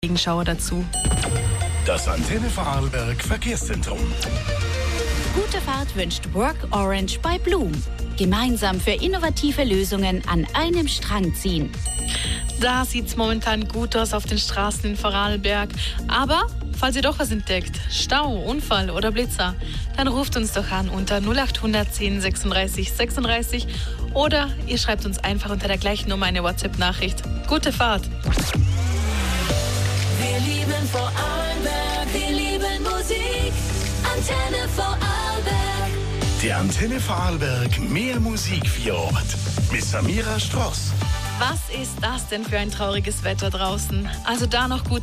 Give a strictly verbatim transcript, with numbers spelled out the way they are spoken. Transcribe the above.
Regenschauer dazu. Das Antenne Vorarlberg Verkehrszentrum. Gute Fahrt wünscht Work Orange bei Blum. Gemeinsam für innovative Lösungen an einem Strang ziehen. Da sieht es momentan gut aus auf den Straßen in Vorarlberg. Aber falls ihr doch was entdeckt, Stau, Unfall oder Blitzer, dann ruft uns doch an unter null acht zehn sechsunddreißig sechsunddreißig oder ihr schreibt uns einfach unter der gleichen Nummer eine WhatsApp-Nachricht. Gute Fahrt! Wir lieben Vorarlberg, wir lieben Musik. Antenne Vorarlberg. Der Antenne Vorarlberg mehr Musik für Ort. Mit Samira Stross. Was ist das denn für ein trauriges Wetter draußen? Also da noch gut